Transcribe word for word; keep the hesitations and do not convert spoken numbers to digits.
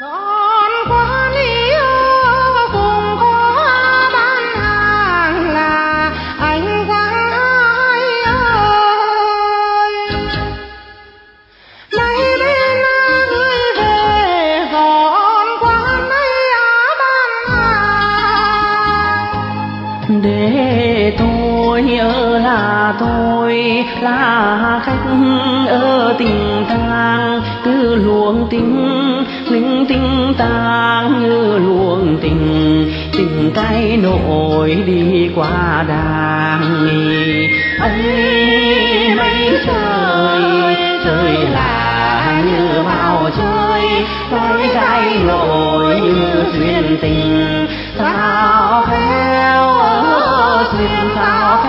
Con quá yêu cùng có bán hàng là anh gái ơi. Nay bên gửi về còn quán ấy bán hàng. Để tôi ở là tôi là khách ở tình tang, cứ luồng tình linh tinh tang như luồng tình tình cái nỗi đi qua đàng ấy. Mấy trời trời là như bao chơi cái cái nỗi như duyên tình sao khéo duyên sao